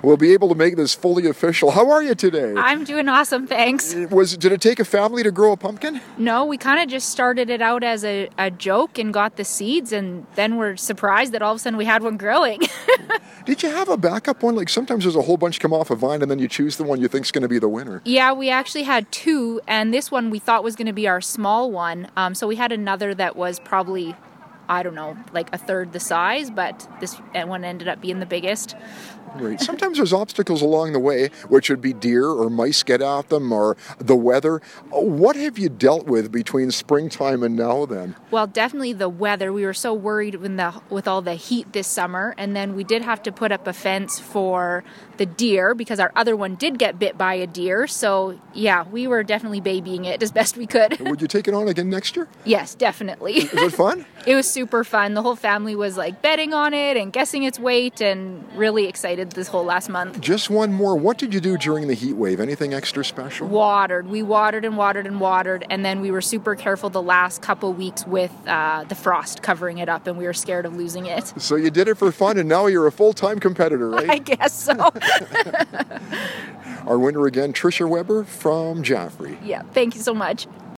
we'll be able to make this fully official. How are you today? I'm doing awesome, thanks. Did it take a family to grow a pumpkin? No, we kind of just started it out as a joke and got the seeds, and then we're surprised that all of a sudden we had one growing. Did you have a backup one? Like sometimes there's a whole bunch come off a vine and then you choose the one you think's going to be the winner. Yeah, we actually had two, and this one we thought was going to be our small one. So we had another that was probably, I don't know, like a third the size, but this one ended up being the biggest. Right. Sometimes there's obstacles along the way, which would be deer or mice get at them or the weather. What have you dealt with between springtime and now then? Well, definitely the weather. We were so worried with all the heat this summer, and then we did have to put up a fence for the deer because our other one did get bit by a deer. So, yeah, we were definitely babying it as best we could. Would you take it on again next year? Yes, definitely. Was it fun? It was super fun. The whole family was like betting on it and guessing its weight and really excited this whole last month. Just one more. What did you do during the heat wave? Anything extra special? Watered. We watered and watered and watered, and then we were super careful the last couple weeks with the frost covering it up, and we were scared of losing it. So you did it for fun, and now you're a full-time competitor, right? I guess so. Our winner again, Tricia Weber from Jaffrey. Yeah, thank you so much.